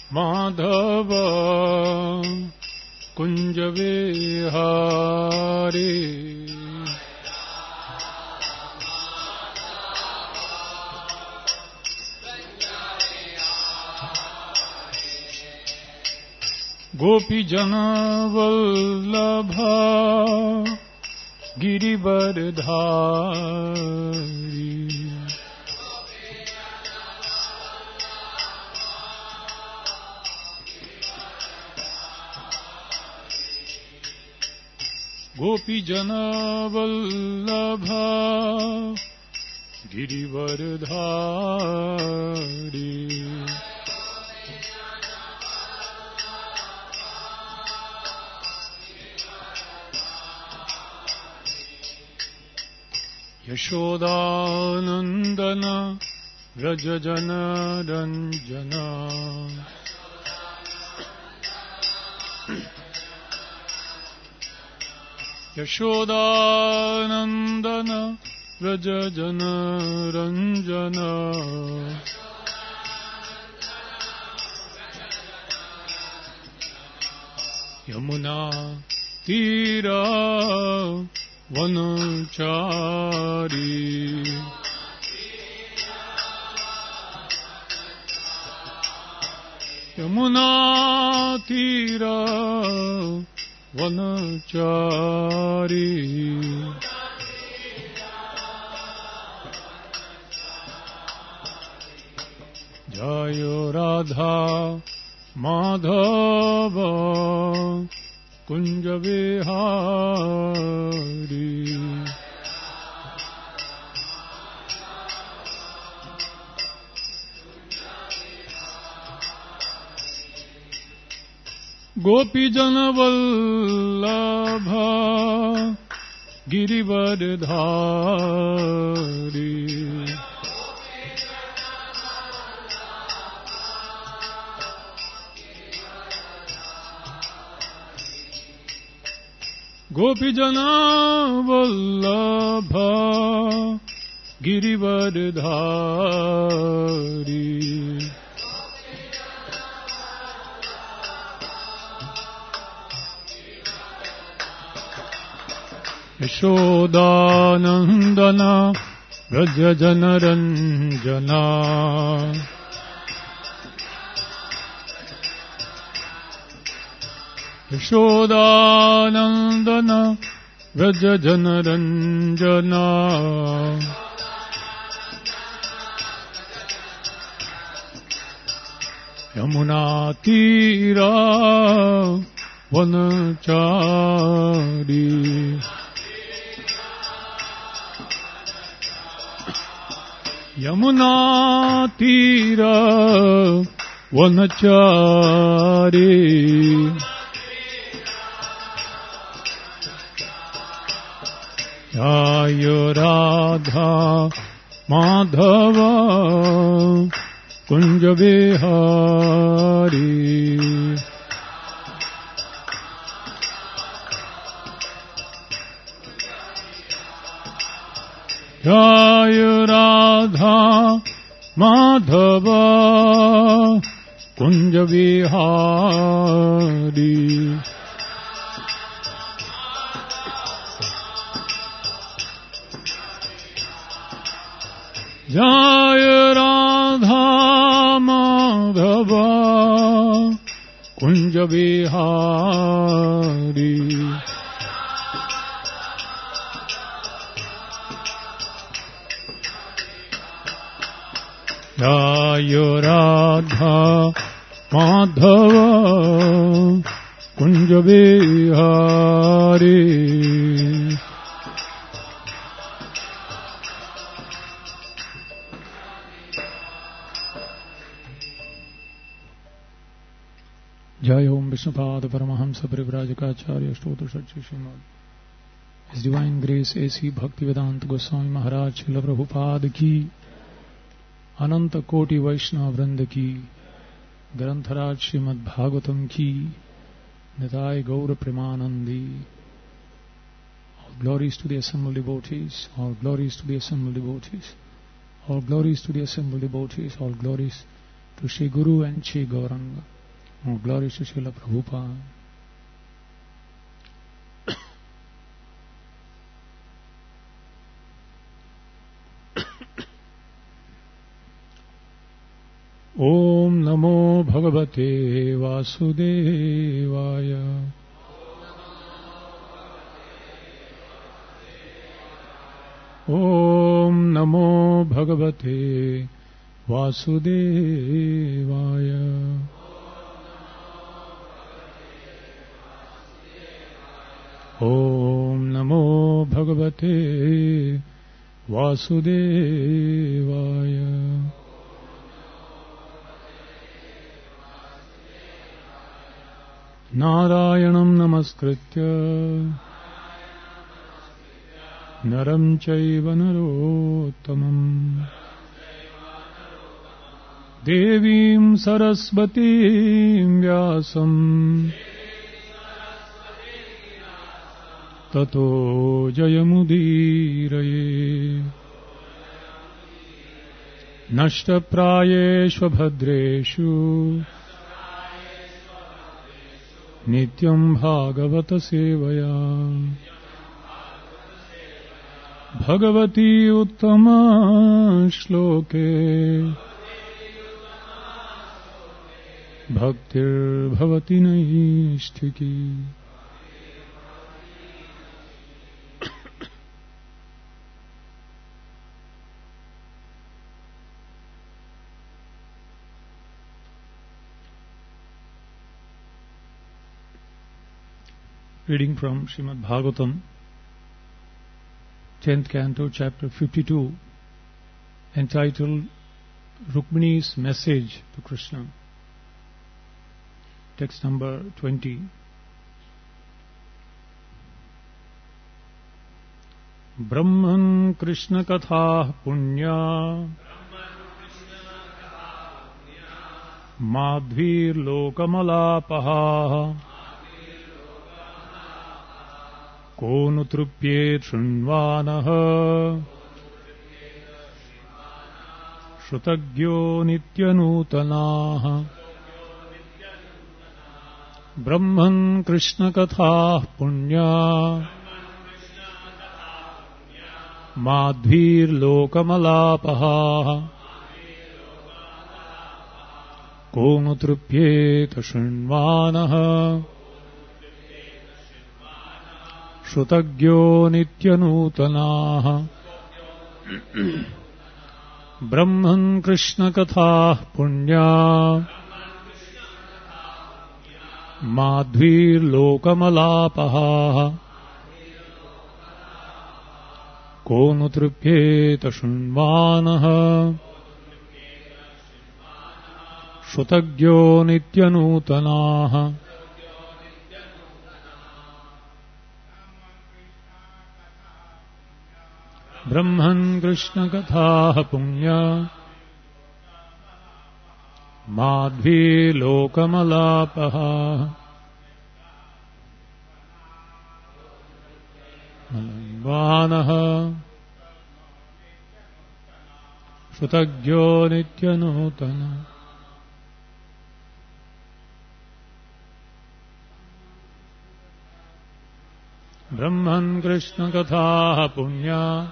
माधव कुंज विहारी गोपी जन वल्लभ गिरिवरधारी गोपी जन वल्लभ गिरिवरधारी यशोदानंदन व्रज जन रंजन यशोदानंदन व्रज जन रंजन यमुना तीरा वनचारी यमुना तीरा वनचारी जय राधा माधव कुंज विहारी गोपी जन वल्लभ गिरिवरधारी गोपी जन वल्लभ गिरिवरधारी यशोदानंदन व्रज जन रंजना यशोदानंदन व्रज जन रंजना यमुना तीरा वनचारी यमुना तीरा वनचारी जय राधा माधव कुंज विहारी जय राधा माधव कुंज विहारी जय राधा माधव कुंज विहारी जय राधा माधव कुंज विहारी जय ओम विष्णुपाद परमहंस परिव्राजकाचार्य स्तोत्र सच्ची Shrimad His Divine Grace A.C. Bhaktivedanta Goswami Maharaj Srila Prabhupada की अनंत कोटि वैष्णव वृंद की ग्रंथराज श्रीमद् भागवतम की निताय गौर Premanandi. All glories to the assembled devotees, all glories to the assembled devotees, all glories to the assembled devotees, all glories to Shri Guru and Shri Gauranga. Oh, glory to Srila Prabhupada. Om Namo Bhagavate Vasudevaya. Om Namo Bhagavate Vasudevaya. Om Namo Bhagavate Vasudevaya. Narayanam Namaskritya Naram Chaiva Narottamam Devim Saraswatim Vyasam Tato Jayamudiraye Nashtaprayeshu Bhadreshu Nityam Bhagavata Sevaya Bhagavati Uttama Shloke Bhaktir Bhavati Naishtiki. Reading from Srimad Bhagavatam, 10th Canto, Chapter 52, entitled Rukmini's Message to Krishna. Text number 20. Brahman Krishna Katha Punya Madhvir Lokamalapaha Konu Trupyet Shunvanaha Shrutagyo Nityanutanaha. Brahman Krishna Katha Punya Madhvir Lokamalapaha Konu Trupyet Shunvanaha Shrutagyo Nityanutanaha. Brahman Krishna Katha Punya Madhvir Lokamalapaha Konu Trupyeta Shunvanaha Shrutagyo Nityanutanaha. Brahman Krishna Katha Punya Madhvi Lokamalapaha Vanaha Shrutagyo Nityanutana. Brahman Krishna Katha Punya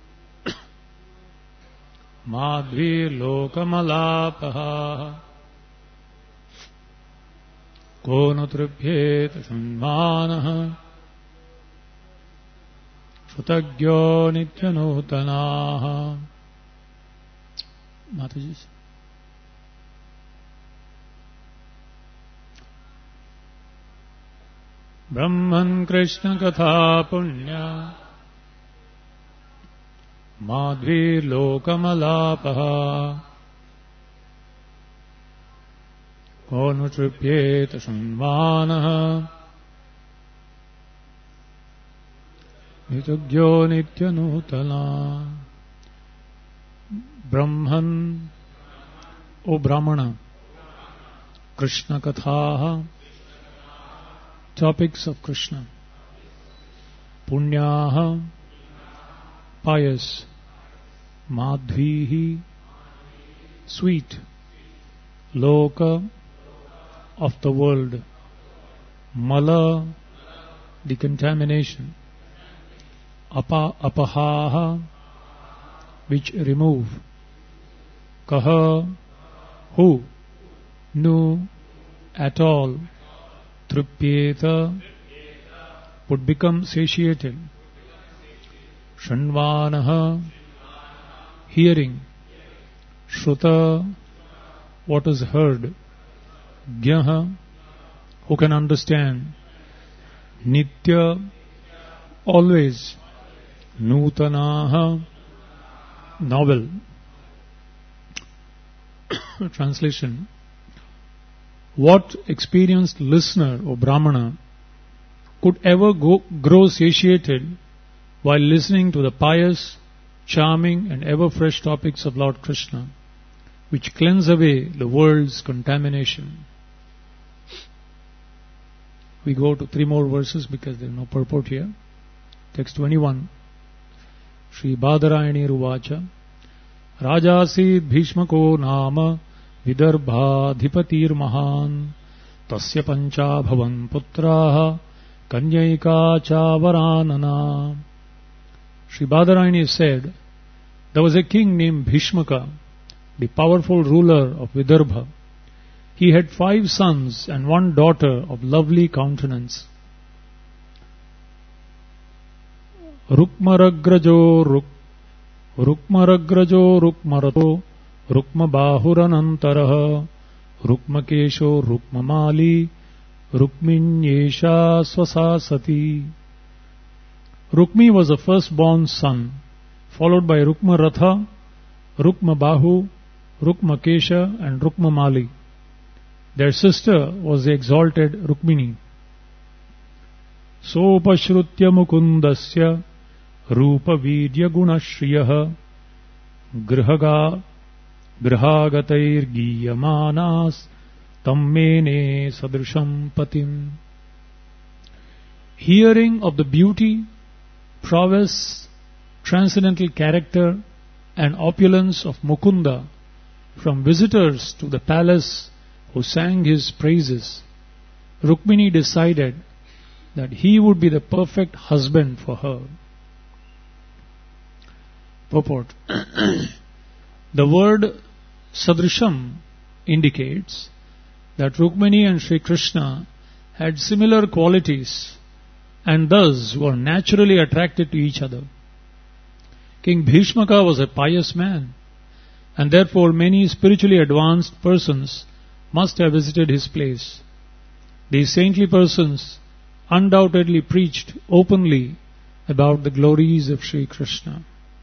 Madhvi Lokamalapaha Konu Trupyeta Shunvanaha Shrutagyo Nityanutanaha. Mataji. Brahman Krishna Katha Punya Madhvi Lokamalapaha Konu Trupyeta Shunvanaha Nitugyo Nityanutala. Brahman, O Brahmana, Krishna Katha, topics of Krishna. Punyaha, pious. Madhvihi, sweet. Loka, of the world. Mala, the contamination. Apahaha, which remove. Kaha, who. Nu, at all. Trupyeta, would become satiated. Shanvanaha, hearing. Shruta, what is heard. Gyaha, who can understand. Nitya, always. Nutanaha, novel. Translation. What experienced listener or Brahmana could ever grow satiated while listening to the pious, charming and ever-fresh topics of Lord Krishna, which cleanse away the world's contamination? We go to 3 more verses because there is no purport here. Text 21. Shri Badarayani Ruvacha Rajasid Bhishmako Nama Vidarbhadhipatir Mahan Tasya Pancha Bhavan Putraha Kanyaika Chavaranana. Shri Badarayani said, there was a king named Bhishmaka, the powerful ruler of Vidarbha. He had 5 sons and 1 daughter of lovely countenance. Rukmaragrajo Rukmarato Rukmabahuranantaraha Rukmakesho Rukmamali Rukminyesha Swasasati. Rukmi was the firstborn son, followed by Rukmaratha, Rukmabahu, Rukmakesha and Rukmamali. Their sister was the exalted Rukmini. Sopashrutya Mukundasya Rupa Vidya Gunashriyaha Grihagatair Giyamanas Tammene Sadrisham Patim. Hearing of the beauty, prowess, transcendental character and opulence of Mukunda from visitors to the palace who sang his praises, Rukmini decided that he would be the perfect husband for her. Purport. The word Sadrisham indicates that Rukmini and Sri Krishna had similar qualities and thus were naturally attracted to each other. King Bhishmaka was a pious man, and therefore many spiritually advanced persons must have visited his place. These saintly persons undoubtedly preached openly about the glories of Sri Krishna.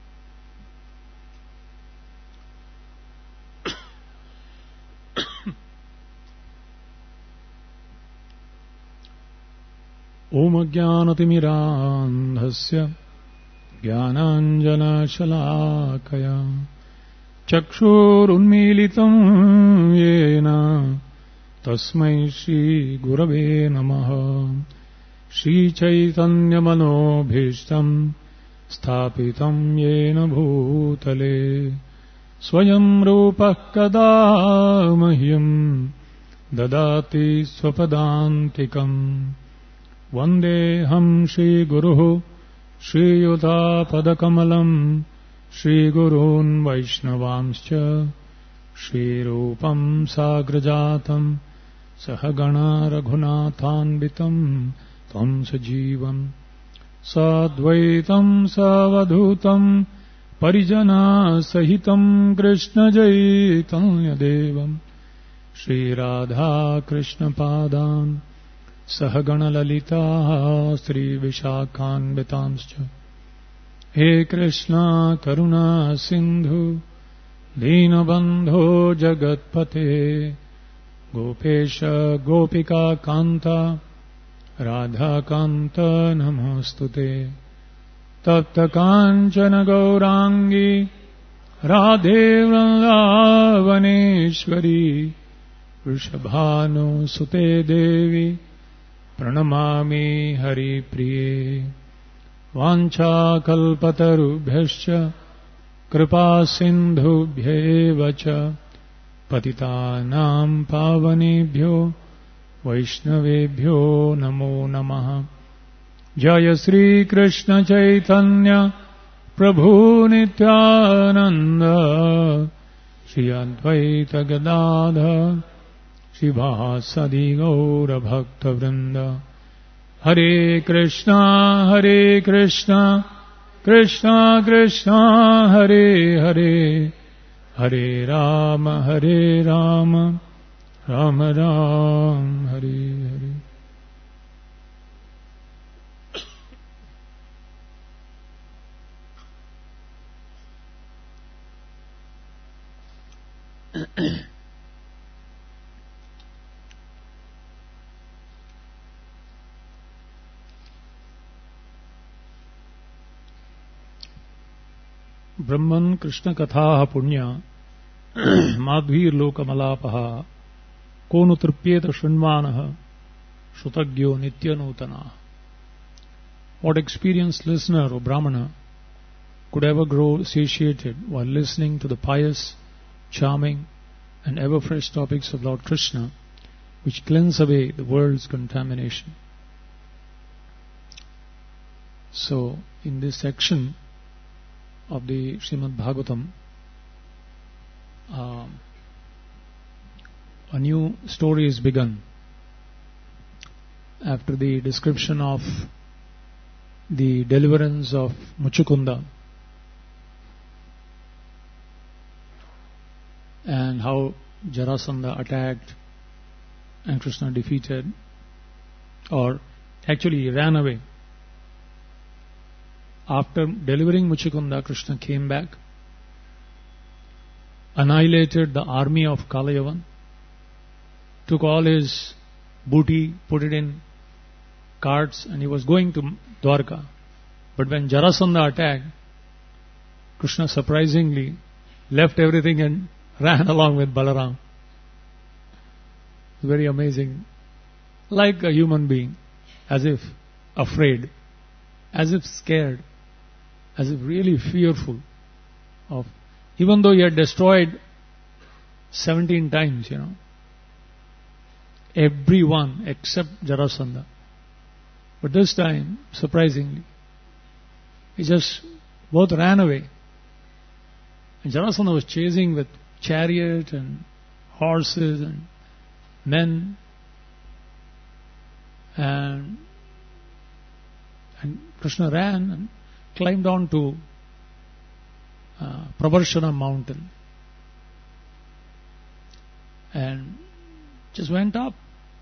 Om Jnanatimirandhasya Jnananjana Shalakaya Chakshur Unmilitam Yena Tasmai Shri Gurave Namaha Shri Chaitanya Manobhishtam Sthapitam Yena Bhutale Swayam Rupah Kada Mahyam Dadati Swapadantikam Vandeham Shri Guruhu Shri Yuta Padakamalam Shri Gurun Vaishnavamscha Shri Rupam Sagrajatam Sahagana Raghunathanvitam Tam Sajivam Sadvaitam Savadhutam Parijana Sahitam Krishna Jaitanya Devam Shri Radha Krishna Padan Sahagana Lalita Sri Vishakhan Betamscha. He Krishna Karuna Sindhu Dinabandho Jagatpate Gopesha Gopika Kanta Radha Kanta Namostute Tapta Kanchana Gaurangi Radhe Vrindavaneshwari Vrishabhanu Sute Devi Pranamami Hari Priye Vancha Kalpatarubhyascha Kripa Sindhubhyevacha Patitanam Pavanebhyo वैष्णवेभ्यो नमो नमः। जय श्री कृष्ण चैतन्य प्रभु नित्यानंद, श्री अद्वैत गदाधर श्रीवासदि गौर भक्तवृंद। हरे कृष्णा कृष्णा कृष्णा हरे हरे, हरे राम राम राम हरे हरे। ब्रह्मन् कृष्ण कथा पुण्य माध्वीर्लोकमलापः, को नु तृप्येत शृण्वानः श्रुतज्ञो नित्यनूतनः। What experienced listener or Brahmana could ever grow satiated while listening to the pious, charming and ever fresh topics of Lord Krishna, which cleanse away the world's contamination. So, in this section of the Srimad Bhagavatam, a new story is begun. After the description of the deliverance of Muchukunda and how Jarasandha attacked and Krishna defeated, or actually ran away. After delivering Muchukunda, Krishna came back, annihilated the army of Kalayavan, took all his booty, put it in carts, and he was going to Dwarka. But when Jarasandha attacked, Krishna surprisingly left everything and ran along with Balaram. Very amazing. Like a human being, as if afraid, as if scared, as if really fearful of, even though he had destroyed 17 times, everyone except Jarasandha. But this time, surprisingly, he just both ran away. And Jarasandha was chasing with chariot and horses and men, and Krishna ran and climbed on to Prabarshana mountain and just went up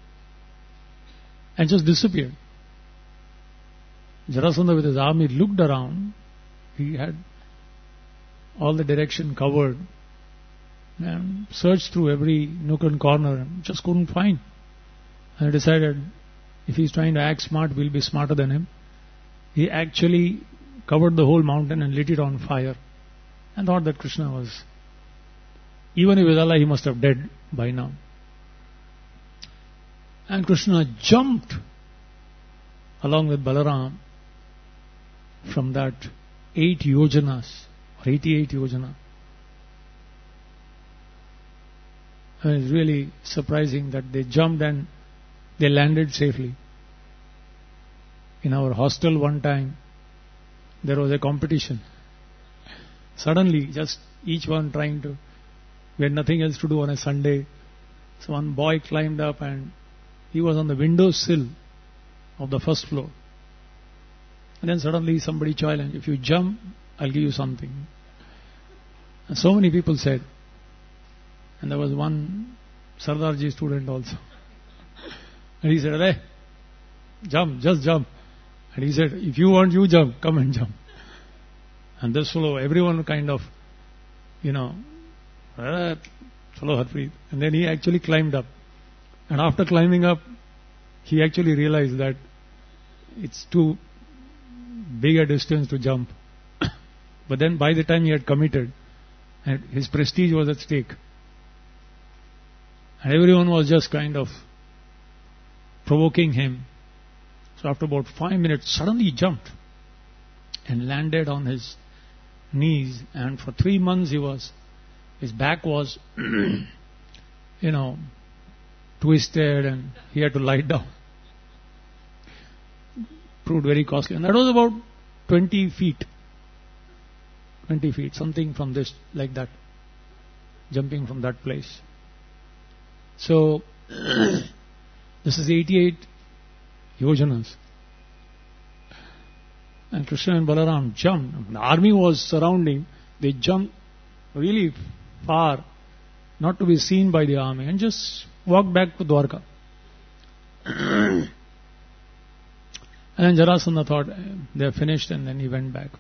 and just disappeared. Jarasandha with his army looked around. He had all the direction covered and searched through every nook and corner and just couldn't find. And he decided, if he's trying to act smart, we'll be smarter than him. He actually covered the whole mountain and lit it on fire and thought that Krishna was, even if he was alive, he must have dead by now. And Krishna jumped along with Balaram from that 8 yojanas or 88 yojana. And it's really surprising that they jumped and they landed safely. In our hostel one time, there was a competition. Suddenly, just each one trying to, we had nothing else to do on a Sunday. So one boy climbed up and he was on the windowsill of the first floor. And then suddenly somebody challenged, if you jump, I'll give you something. And so many people said. And there was one Sardarji student also. And he said, hey, jump, just jump. And he said, if you want, you jump, come and jump. And this fellow, everyone kind of, follow Harpreet. And then he actually climbed up. And after climbing up, he actually realized that it's too big a distance to jump. But then by the time he had committed, and his prestige was at stake. And everyone was just kind of provoking him. So after about 5 minutes, suddenly he jumped and landed on his knees. And for 3 months his back was, twisted and he had to lie down. Proved very costly. And that was about 20 feet. 20 feet, something from this, like that. Jumping from that place. So, this is 88 yojanas. And Krishna and Balaram jumped. The army was surrounding. They jumped really far, not to be seen by the army, and just walked back to Dwarka. And then Jarasandha thought they're finished, and then he went back.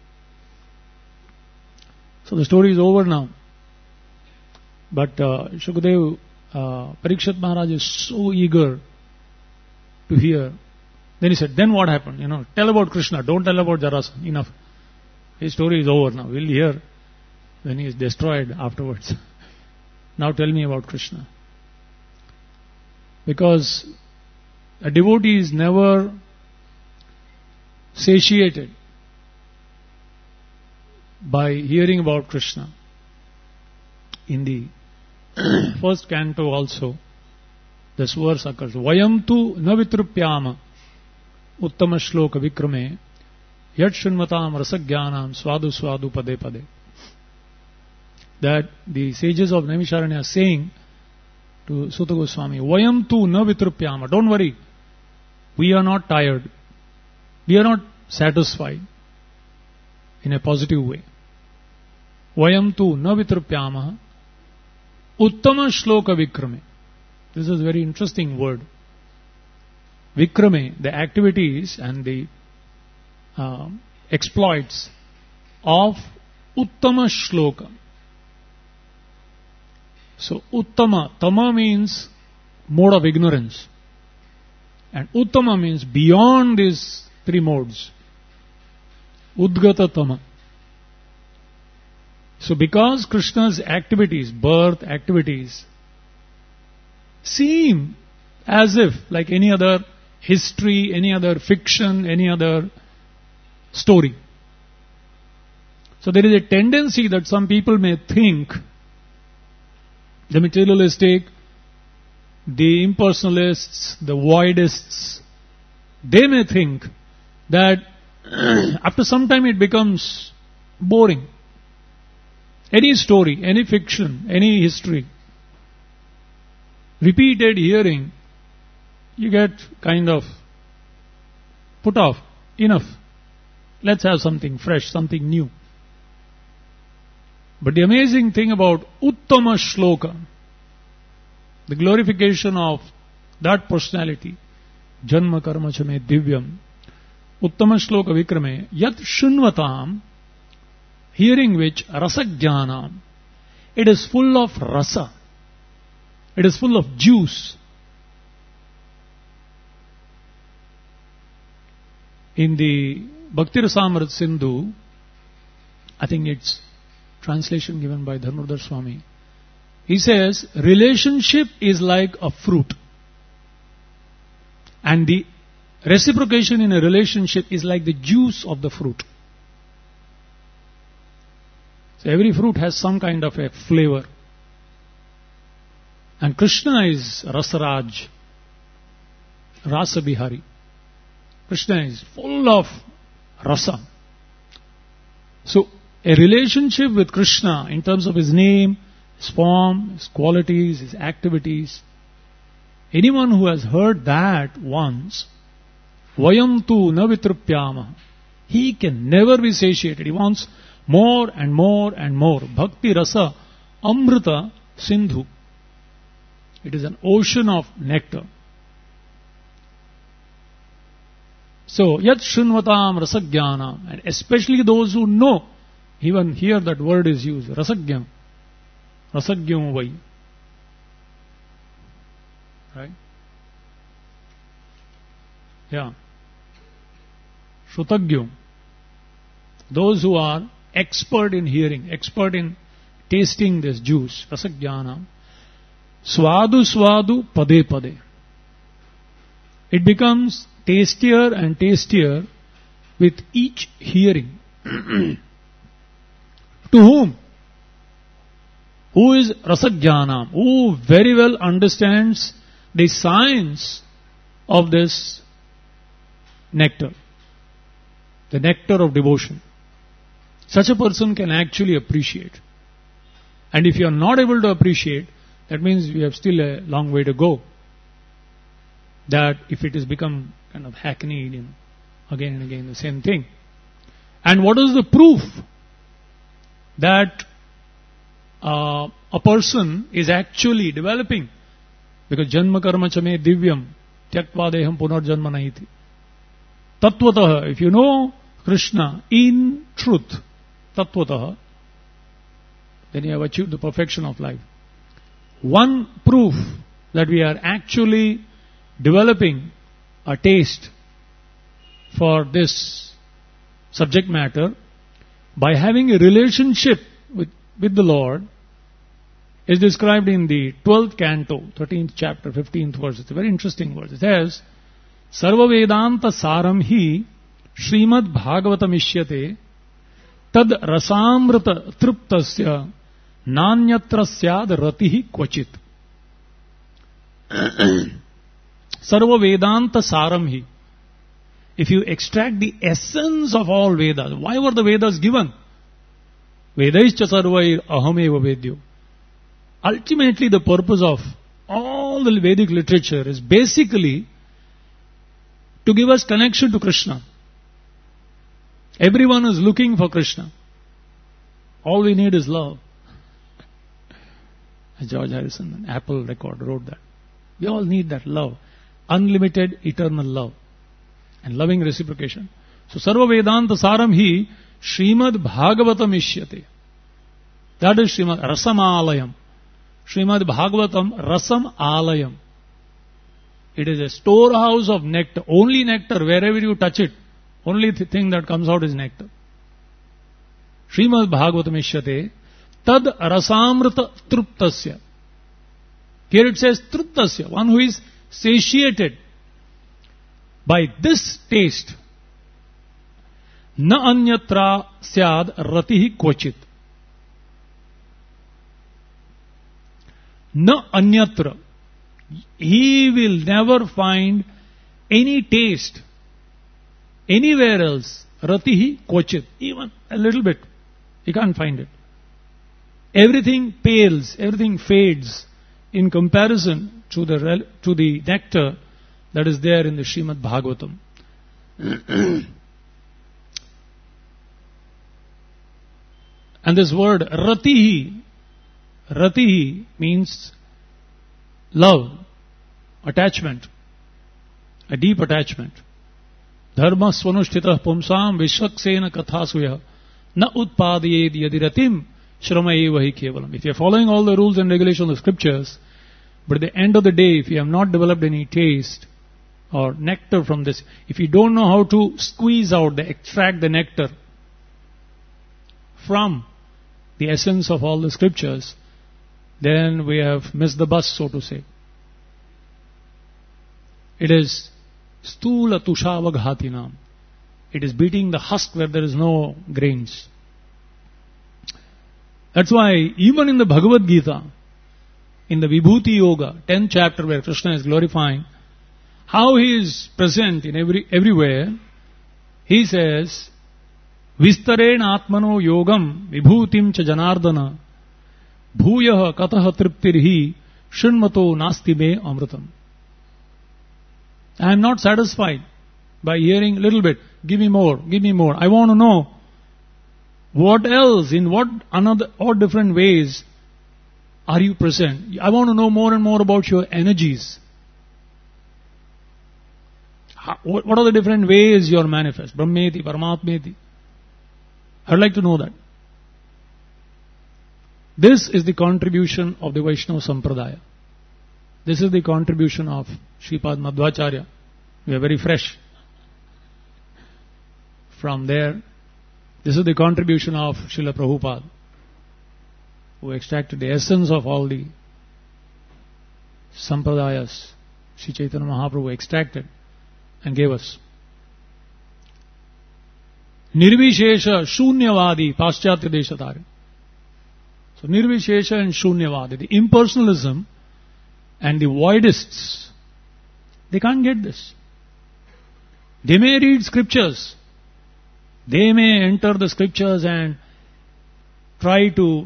So the story is over now. But Shukadev, Parikshit Maharaj is so eager to hear. Then he said, then what happened? Tell about Krishna, don't tell about Jarasandha. Enough. His story is over now. We'll hear when he is destroyed afterwards. Now tell me about Krishna. Because a devotee is never satiated by hearing about Krishna. In the first canto also, this verse occurs. Vayam tu na vitrupyama uttama shloka vikrame yat shunmatam rasagyanam swadu swadu pade pade. That the sages of Naimisharanya are saying to Suta Goswami, Vayam tu na vitrupyama. Don't worry. We are not tired. We are not satisfied in a positive way. Vayam tu na vitrupyama uttama shloka vikrame. This is a very interesting word. Vikrame, the activities and the exploits of uttama shloka. So uttama, tama means mode of ignorance. And uttama means beyond these three modes. Udgata tama. So because Krishna's activities, birth activities, seem as if like any other history, any other fiction, any other story. So there is a tendency that some people may think, the materialistic, the impersonalists, the voidists, they may think that after some time it becomes boring. Any story, any fiction, any history, repeated hearing, you get kind of put off. Enough. Let's have something fresh, something new. But the amazing thing about Uttama Shloka, the glorification of that personality, Janma Karma Chame Divyam, Uttama Shloka Vikrame, Yat Shunvatam, hearing which Rasajnanam, it is full of rasa, it is full of juice. In the Bhakti Rasamrit Sindhu, I think it's translation given by Dharmadhar Swami, he says, relationship is like a fruit. And the reciprocation in a relationship is like the juice of the fruit. So every fruit has some kind of a flavor. And Krishna is Rasaraj, Rasa Bihari. Krishna is full of rasa. So a relationship with Krishna in terms of his name, his form, his qualities, his activities, anyone who has heard that once, Vayam tu na vitrupyama, he can never be satiated. He wants more and more and more. Bhakti rasa amrita sindhu. It is an ocean of nectar. So, yat shunvatam rasagyanam, and especially those who know, even here that word is used, rasagyam, rasagyam vai. Right? Yeah. Shrutagyam. Those who are expert in hearing, expert in tasting this juice, rasagyanam, swadu swadu pade pade. It becomes tastier and tastier with each hearing. To whom? Who is Rasajnanam? Who very well understands the science of this nectar, the nectar of devotion, such a person can actually appreciate. And if you are not able to appreciate, that means you have still a long way to go. That if it has become kind of hackneyed, again and again the same thing. And what is the proof that a person is actually developing? Because janma karma chame divyam tyaktva deham punarjanma naiti. Tattvataha, if you know Krishna in truth, tattvataha, then you have achieved the perfection of life. One proof that we are actually developing a taste for this subject matter by having a relationship with the Lord is described in the 12th canto, 13th chapter, 15th verse. It's a very interesting verse. It says, Sarva Vedanta Saram hi Srimad Bhagavatam Ishyate Tad Rasamrita Triptasya Nanyatra Syad Ratihi Kvachit. Sarva Vedanta Saram hi. If you extract the essence of all Vedas, why were the Vedas given? Vedaischa sarvair ahameva vedyo. Ultimately, the purpose of all the Vedic literature is basically to give us connection to Krishna. Everyone is looking for Krishna. All we need is love. George Harrison, an Apple record, wrote that. We all need that love. Unlimited, eternal love. And loving reciprocation. So, Sarva Vedanta Saram hi Srimad Bhagavatam Ishyate. That is Srimad Rasam Alayam. Srimad Bhagavatam Rasam Alayam. It is a storehouse of nectar. Only nectar, wherever you touch it. Only thing that comes out is nectar. Srimad Bhagavatam Ishyate Tad Rasamrita Truptasya. Here it says Truptasya, one who is satiated by this taste. Na anyatra syad ratihi kvachit. Na anyatra. He will never find any taste anywhere else. Ratihi kvachit. Even a little bit. He can't find it. Everything pales, everything fades in comparison to the nectar that is there in the Srimad Bhagavatam. And this word ratihi means love, attachment, a deep attachment. Dharma swanushtitah pumsam vishvaksena kathasuyah na utpadayed yadiratim shramayevahi kevalam. If you are following all the rules and regulations of the scriptures, but at the end of the day, if you have not developed any taste or nectar from this, if you don't know how to squeeze out, extract the nectar from the essence of all the scriptures, then we have missed the bus, so to say. It is stula tushavaghatinam. It is beating the husk where there is no grains. That's why even in the Bhagavad Gita, in the Vibhuti Yoga, 10th chapter where Krishna is glorifying how he is present in everywhere, he says, Vistarena atmano yogam vibhutim cha janardana bhuyah kataha triptirhi shrunmato nasti me amritam. I am not satisfied by hearing a little bit. Give me more, give me more. I want to know what else, in what different ways are you present? I want to know more and more about your energies. What are the different ways you are manifest? Brahmeti, Paramatmeti. I would like to know that. This is the contribution of the Vaishnava Sampradaya. This is the contribution of Sripad Madhvacharya. We are very fresh from there. This is the contribution of Srila Prabhupada, who extracted the essence of all the Sampradayas. Sri Chaitanya Mahaprabhu extracted and gave us. Nirvishesha Shunyavadi Paschatya Deshatari. So Nirvishesha and Shunyavadi, the impersonalism and the voidists, they can't get this. They may read scriptures. They may enter the scriptures and try to,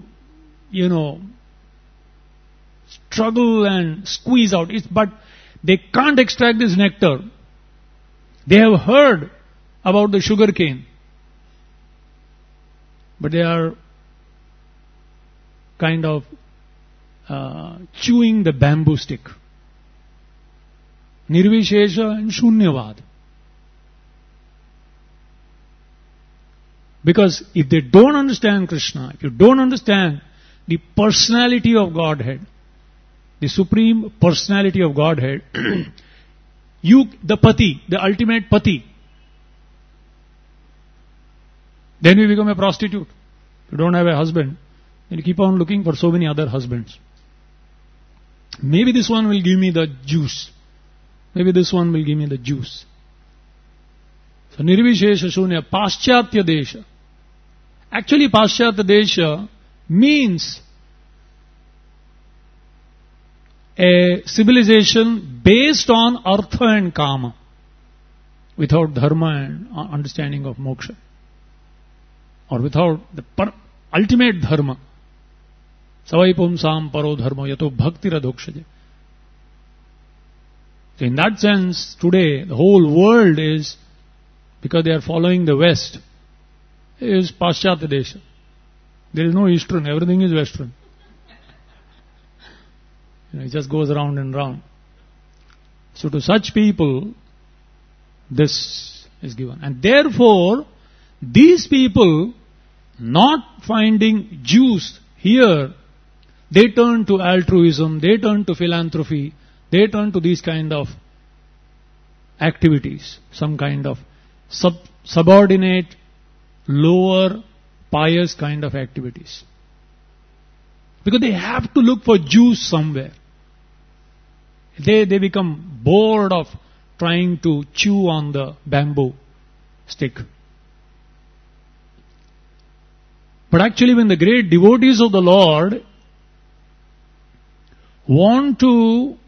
struggle and squeeze out. But they can't extract this nectar. They have heard about the sugar cane, but they are kind of chewing the bamboo stick. Nirvishesha and Shunyavad. Because if they don't understand Krishna, if you don't understand the personality of Godhead, the supreme personality of Godhead, the pati, the ultimate pati, then you become a prostitute. If you don't have a husband, then you keep on looking for so many other husbands. Maybe this one will give me the juice. Maybe this one will give me the juice. So Nirvishesha Shunya, Paschatya Desha. Actually, Paschatya Desha means a civilization based on artha and kama, without dharma and understanding of moksha, or without the ultimate dharma. Savai pumsam paro dharma yato bhakti radhokshaje. So in that sense, today the whole world is, because they are following the West, is Paschatya Desha. There is no Eastern, everything is Western. It just goes round and round. So to such people, this is given. And therefore, these people, not finding juice here, they turn to altruism, they turn to philanthropy, they turn to these kind of activities, some kind of subordinate, lower, pious kind of activities. Because they have to look for juice somewhere. They become bored of trying to chew on the bamboo stick. But actually, when the great devotees of the Lord want to,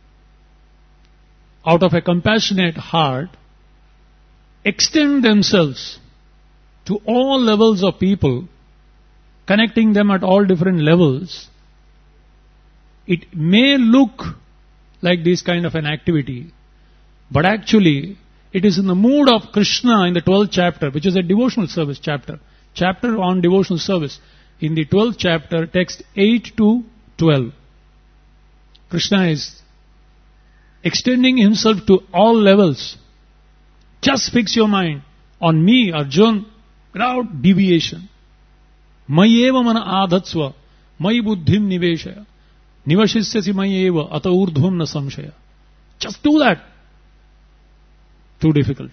out of a compassionate heart, extend themselves to all levels of people, connecting them at all different levels, it may look like this kind of an activity, but actually it is in the mood of Krishna in the 12th chapter, which is a devotional service chapter on devotional service. In the 12th chapter, text 8 to 12, Krishna is extending himself to all levels. Just fix your mind on me, Arjun, without deviation. Mayeva mana adhatsva, mayi buddhim niveshaya, nivashisyasi mayeva ata urdhvam na samshaya. Just do that. Too difficult.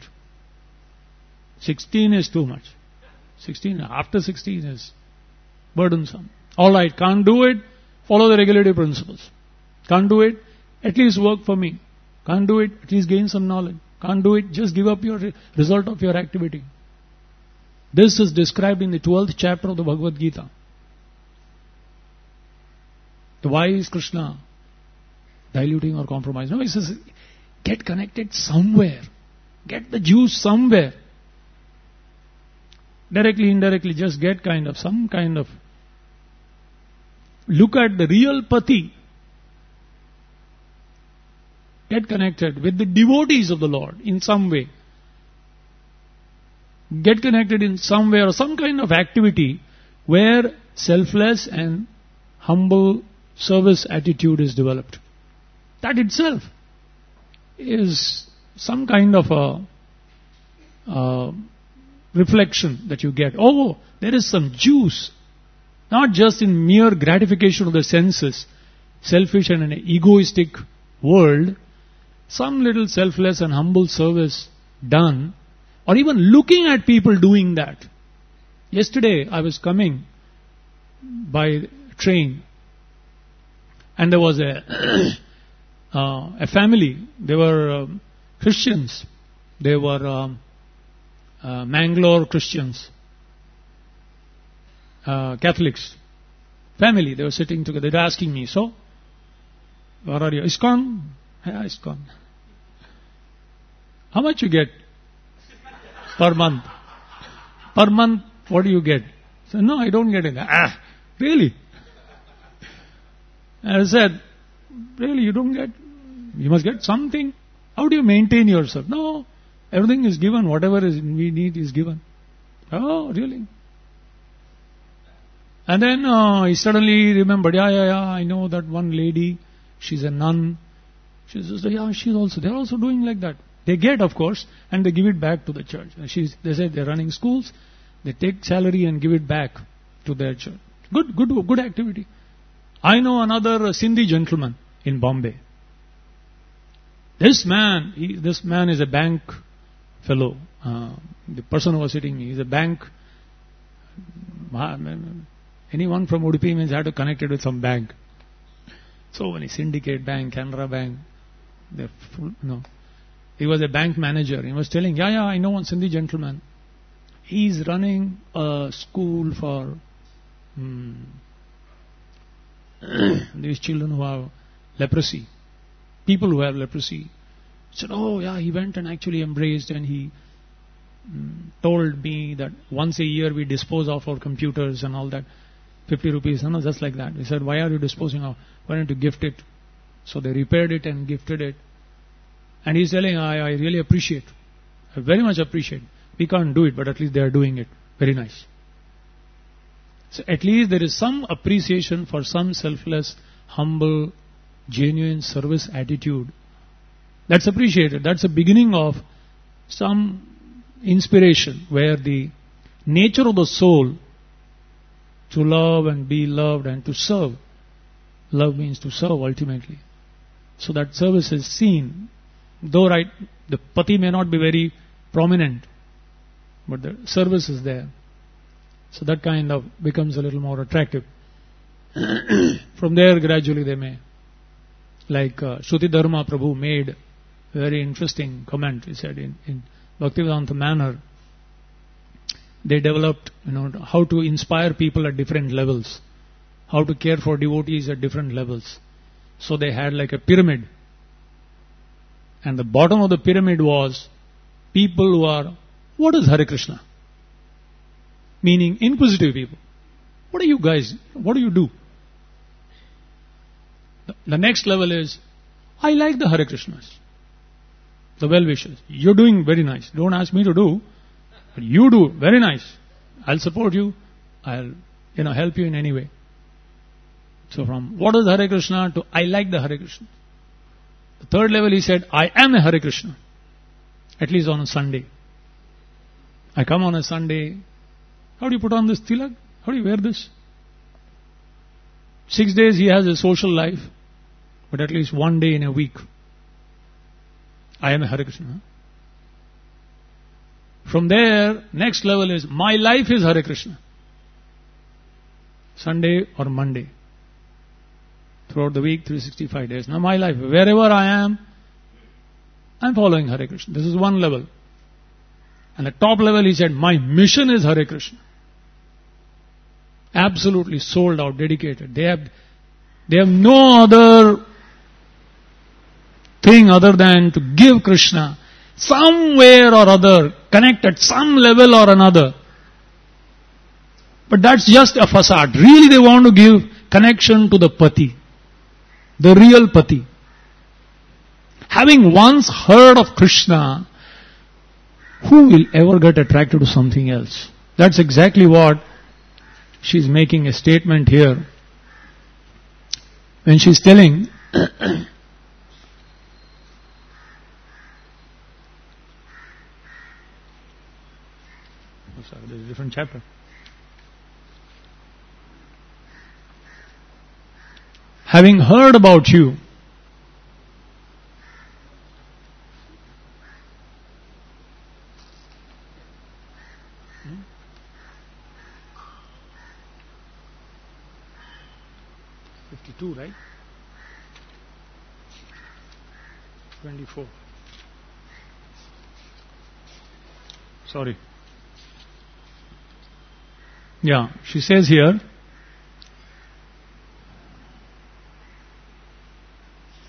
16 is too much. 16, after 16 is burdensome. Alright, can't do it, follow the regulative principles. Can't do it, at least work for me. Can't do it, at least gain some knowledge. Can't do it, just give up your result of your activity. This is described in the 12th chapter of the Bhagavad Gita. So why is Krishna diluting or compromising? No, he says, get connected somewhere. Get the juice somewhere. Directly, indirectly, just get some kind of look at the real pati. Get connected with the devotees of the Lord in some way. Get connected in some way or some kind of activity where selfless and humble service attitude is developed. That itself is some kind of a reflection that you get. Oh, there is some juice. Not just in mere gratification of the senses, selfish and an egoistic world, some little selfless and humble service done, or even looking at people doing that. Yesterday I was coming by train and there was a family. They were Christians. They were Mangalore Christians, Catholics. Family, they were sitting together. They were asking me, so, Where are you? ISKCON? Yeah, ISKCON. How much you get per month? Per month, what do you get? So, no, I don't get it. Ah, really? I said, really, you don't get? You must get something. How do you maintain yourself? No, everything is given. Whatever we need is given. Oh, really? And then he suddenly remembered, yeah, I know that one lady, she's a nun. She says, yeah, they're also doing like that. They get, of course, and they give it back to the church. They said they're running schools, they take salary and give it back to their church. Good activity. I know another Sindhi gentleman in Bombay. This man is a bank fellow. The person who was sitting, he's a bank. Anyone from Udupi means had to connect it with some bank. So many Syndicate Bank, Canara Bank, they're full, He was a bank manager. He was telling, I know one Sindhi gentleman. He's running a school for these children who have leprosy. People who have leprosy. He said, he went and actually embraced, and he told me that once a year we dispose of our computers and all that. 50 rupees, just like that. He said, why are you disposing of? Why don't you gift it? So they repaired it and gifted it. And he's telling, I really appreciate. I very much appreciate. We can't do it, but at least they are doing it. Very nice. So at least there is some appreciation for some selfless, humble, genuine service attitude. That's appreciated. That's the beginning of some inspiration where the nature of the soul to love and be loved and to serve. Love means to serve ultimately. So that service is seen. Though the pati may not be very prominent, but the service is there. So that kind of becomes a little more attractive. From there gradually they may. Like Shruti Dharma Prabhu made a very interesting comment. He said in Bhaktivedanta manner, they developed how to inspire people at different levels, how to care for devotees at different levels. So they had like a pyramid. And the bottom of the pyramid was people who are, what is Hare Krishna? Meaning inquisitive people. What are you guys? What do you do? The next level is, I like the Hare Krishnas. The well-wishers. You're doing very nice. Don't ask me to do, but you do very nice. I'll support you. I'll help you in any way. So from what is Hare Krishna to I like the Hare Krishna. The third level he said, I am a Hare Krishna. At least on a Sunday. I come on a Sunday. How do you put on this tilak? How do you wear this? 6 days he has a social life, but at least one day in a week, I am a Hare Krishna. From there, next level is, my life is Hare Krishna. Sunday or Monday. Throughout the week, 365 days. Now my life, wherever I am, I'm following Hare Krishna. This is one level. And the top level, he said, my mission is Hare Krishna. Absolutely sold out, dedicated. They have no other thing other than to give Krishna somewhere or other, connect at some level or another. But that's just a facade. Really they want to give connection to the Pati, the real Pati. Having once heard of Krishna, who will ever get attracted to something else? That's exactly what she's making a statement here. When she's telling, oh, sorry, there's a different chapter. Having heard about you, right? 24. Sorry. Yeah, she says here,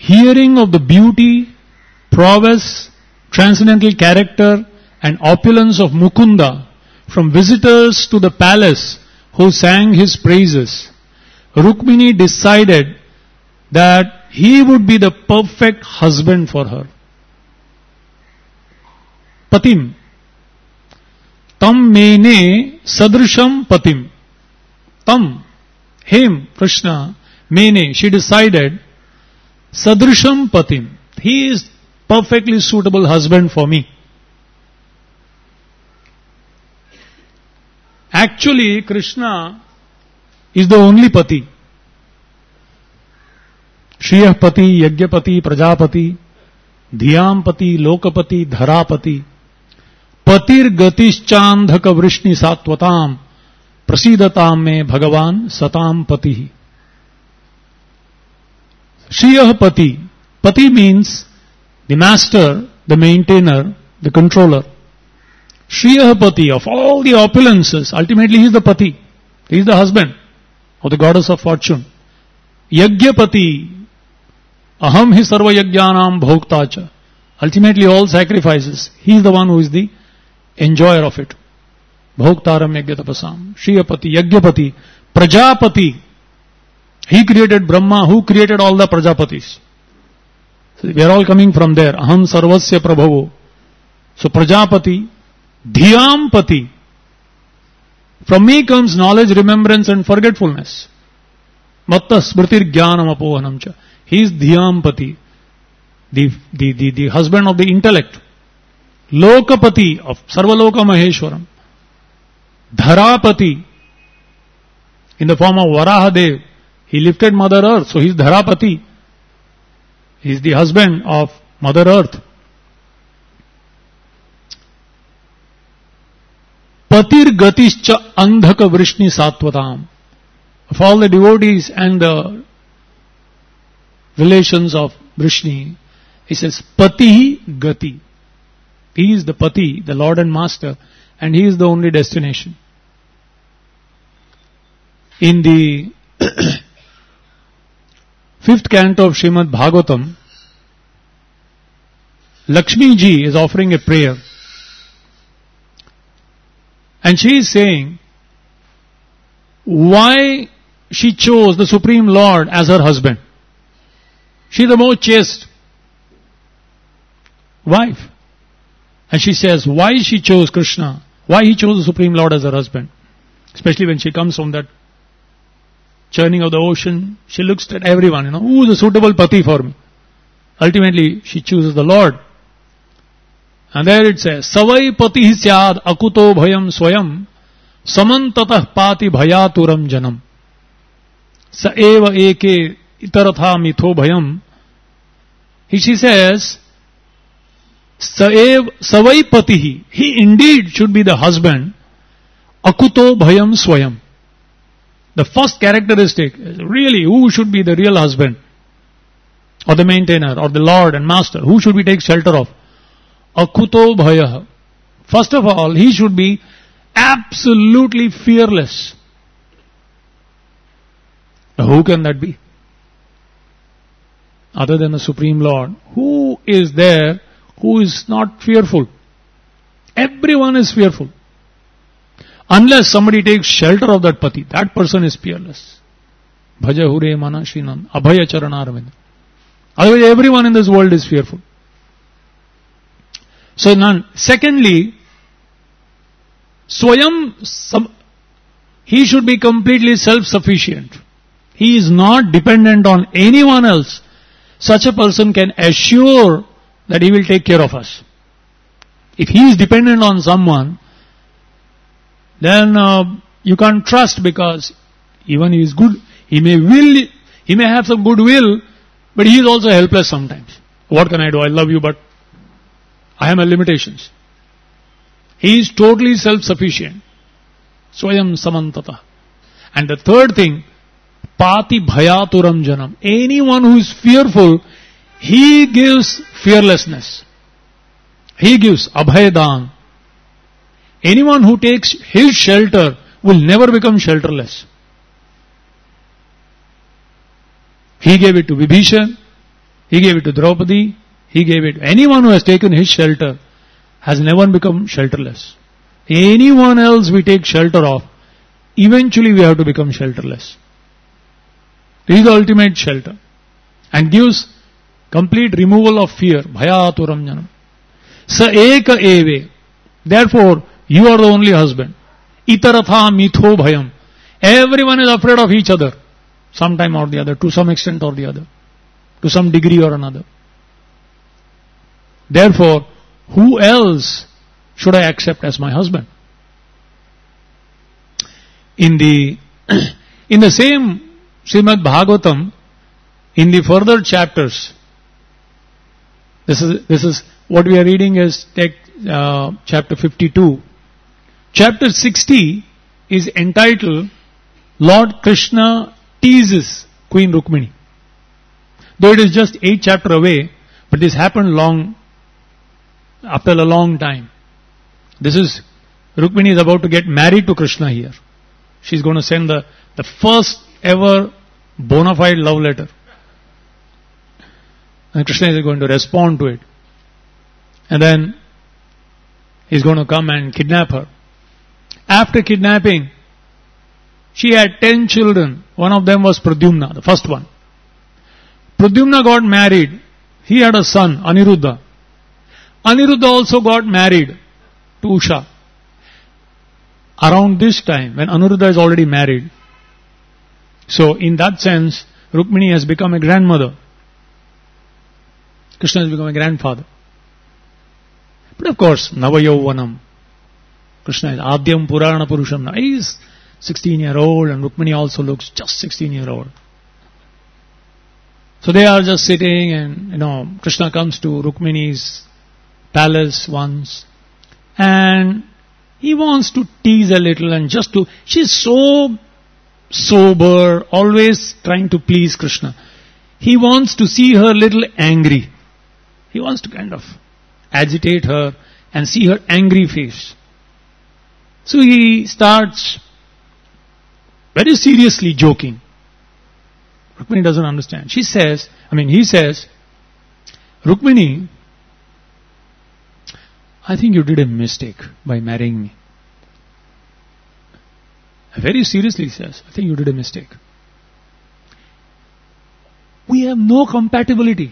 hearing of the beauty, prowess, transcendental character and opulence of Mukunda from visitors to the palace who sang his praises, Rukmini decided that he would be the perfect husband for her. Patim. Tam mene sadrisham patim. Tam, him, Krishna, mene, she decided, sadrisham patim. He is perfectly suitable husband for me. Actually, Krishna is the only pati. Shriyah pati, Yagyapati, Prajapati, Dhyam-pati, Lokapati, Dharapati, Patir Gatischandhaka Vrishni Satvatam, Prasidatam me Bhagavan Satam Pati. Shriyah pati. Pati means the master, the maintainer, the controller. Shriyah pati, of all the opulences, ultimately he is the pati. He is the husband of the goddess of fortune. Yagyapati, aham hi sarva yajnanam bhoktacha. Ultimately all sacrifices, he is the one who is the enjoyer of it. Bhoktaram yagyatapasam. Shriyapati, Yagyapati, Prajapati. He created Brahma, who created all the Prajapatis. So we are all coming from there. Aham sarvasya prabhavo. So Prajapati, Dhyam-pati. From me comes knowledge, remembrance and forgetfulness. Matta smritir jnanam apohanamcha. He is Dhyam-pati, the husband of the intellect. Lokapati, of Sarvaloka Maheshwaram. Dharapati, in the form of Varahadev. He lifted Mother Earth, so he is Dharapati. He is the husband of Mother Earth. Patir gatischa andhaka vrishni satvatam. Of all the devotees and the relations of Vrishni, he says, Pati gati. He is the Pati, the Lord and Master, and he is the only destination. In the 5th canto of Srimad Bhagavatam, Lakshmi ji is offering a prayer. And she is saying why she chose the Supreme Lord as her husband. She is the most chaste wife. And she says why she chose Krishna, why he chose the Supreme Lord as her husband. Especially when she comes from that churning of the ocean, she looks at everyone, who is a suitable pati for me. Ultimately, she chooses the Lord. And there it says, Savai pati syad akuto bhayam swayam samantatah pati bhayaturam janam. Sa eva eke itaratha mitho bhayam. She says, Savai pati, he indeed should be the husband, akuto bhayam swayam. The first characteristic is really who should be the real husband or the maintainer or the Lord and Master. Who should we take shelter of? Akuto bhayah. First of all, he should be absolutely fearless. Now, who can that be? Other than the Supreme Lord. Who is there who is not fearful? Everyone is fearful. Unless somebody takes shelter of that pati, that person is fearless. Bhaja hure mana shrinan, abhaya charanaravind. Otherwise everyone in this world is fearful. So none. Secondly, Swayam, he should be completely self-sufficient. He is not dependent on anyone else. Such a person can assure that he will take care of us. If he is dependent on someone, then you can't trust, because even he is good, he may have some good will, but he is also helpless sometimes. What can I do? I love you, but I have my limitations. He is totally self-sufficient. Swayam samantata. And the third thing, pati bhayaturam janam. Anyone who is fearful, he gives fearlessness. He gives abhayadan. Anyone who takes his shelter will never become shelterless. He gave it to Vibhishan. He gave it to Draupadi. He gave it. Anyone who has taken his shelter has never become shelterless. Anyone else we take shelter of, eventually we have to become shelterless. He is the ultimate shelter and gives complete removal of fear. Bhayaturam janam. Sa eka eve. Therefore, you are the only husband. Itaratha mitho bhayam. Everyone is afraid of each other, sometime or the other, to some extent or the other, to some degree or another. Therefore, who else should I accept as my husband? In the same Srimad Bhagavatam, in the further chapters, this is what we are reading is chapter 52. Chapter 60 is entitled Lord Krishna teases Queen Rukmini. Though it is just 8 chapters away, but this happened after a long time. This is, Rukmini is about to get married to Krishna here. She's going to send the first ever bona fide love letter. And Krishna is going to respond to it. And then he's going to come and kidnap her. After kidnapping, she had 10 children. One of them was Pradyumna, the first one. Pradyumna got married. He had a son, Aniruddha. Aniruddha also got married to Usha. Around this time, when Aniruddha is already married. So, in that sense, Rukmini has become a grandmother. Krishna has become a grandfather. But of course, Navayauvanam. Krishna is Adyam Purana Purusham. Now, he is 16-year-old and Rukmini also looks just 16-year-old. So they are just sitting and, Krishna comes to Rukmini's palace once and he wants to tease a little and she's so sober, always trying to please Krishna. He wants to see her little angry. He wants to kind of agitate her and see her angry face. So he starts very seriously joking. Rukmini doesn't understand. He says, Rukmini, I think you did a mistake by marrying me. Very seriously he says, I think you did a mistake. We have no compatibility.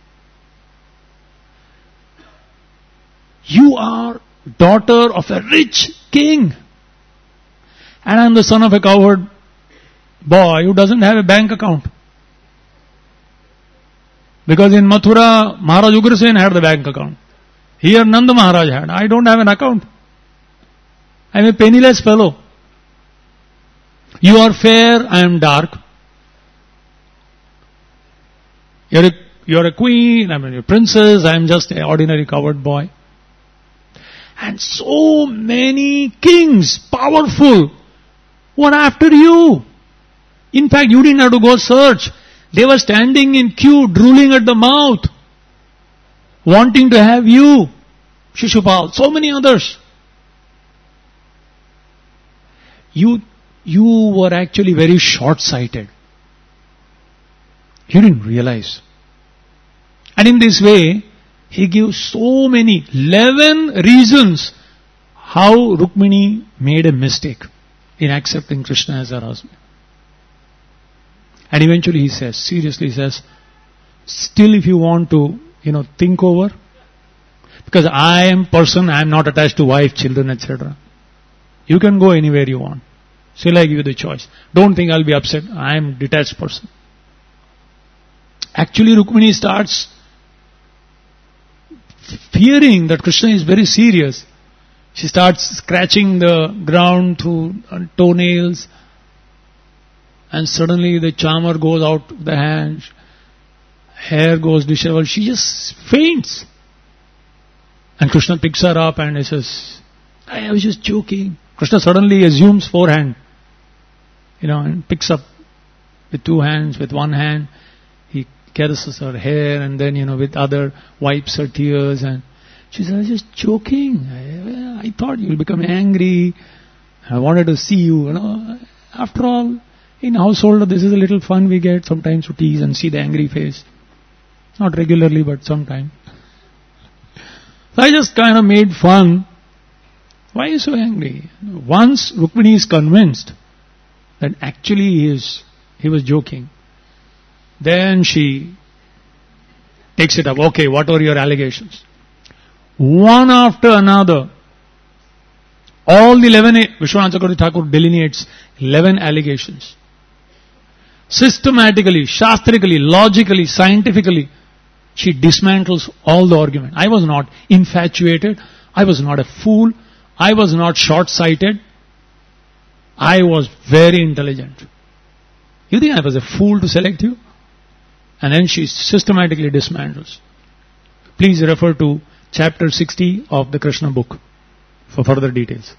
You are daughter of a rich king. And I am the son of a cowherd boy who doesn't have a bank account. Because in Mathura, Maharaj Ugrasen had the bank account. Here Nanda Maharaj had. I don't have an account. I am a penniless fellow. You are fair, I am dark. You are a queen, I am a princess, I am just an ordinary cowherd boy. And so many kings, powerful, were after you. In fact, you didn't have to go search. They were standing in queue, drooling at the mouth, wanting to have you, Shishupal, so many others. You were actually very short-sighted. You didn't realize. And in this way, he gives so many, 11 reasons how Rukmini made a mistake in accepting Krishna as her husband. And eventually he says, seriously he says, still if you want to, think over, because I am not attached to wife, children, etc. You can go anywhere you want. Still I give you the choice. Don't think I'll be upset. I am a detached person. Actually Rukmini starts fearing that Krishna is very serious. She starts scratching the ground through toenails, and suddenly the charmer goes out of the hand, hair goes disheveled, she just faints. And Krishna picks her up and he says, I was just joking. Krishna suddenly assumes forehand, and picks up with 2 hands, with 1 hand, he caresses her hair and then, with other wipes her tears, and she said, I was just joking. I thought you'll become angry. I wanted to see you, After all, in household, this is a little fun we get sometimes to tease and see the angry face. Not regularly, but sometime. So I just kind of made fun. Why are you so angry? Once Rukmini is convinced that actually he was joking, then she takes it up. Okay, what are your allegations? One after another, all the 11, Vishwanath Chakravarti Thakur delineates 11 allegations. Systematically, shastrically, logically, scientifically, she dismantles all the argument. I was not infatuated. I was not a fool. I was not short-sighted. I was very intelligent. You think I was a fool to select you? And then she systematically dismantles. Please refer to chapter 60 of the Krishna book for further details.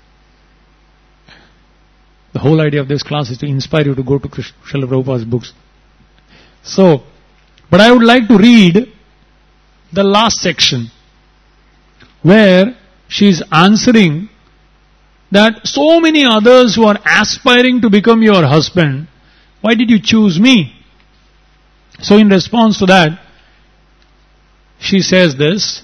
The whole idea of this class is to inspire you to go to Srila Prabhupada's books. So, but I would like to read the last section where she is answering that so many others who are aspiring to become your husband, why did you choose me? So in response to that, she says this: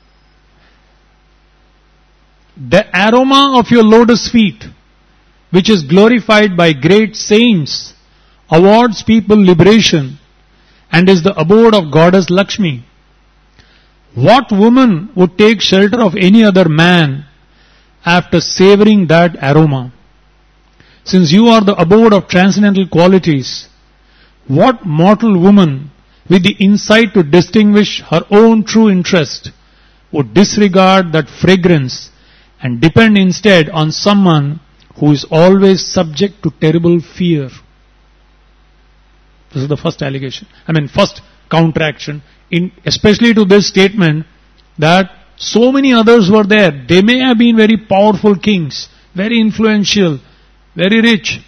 the aroma of your lotus feet, which is glorified by great saints, awards people liberation and is the abode of goddess Lakshmi. What woman would take shelter of any other man after savoring that aroma? Since you are the abode of transcendental qualities, what mortal woman with the insight to distinguish her own true interest would disregard that fragrance and depend instead on someone who is always subject to terrible fear? This is the first allegation. First counteraction, especially to this statement that so many others were there. They may have been very powerful kings, very influential, very rich.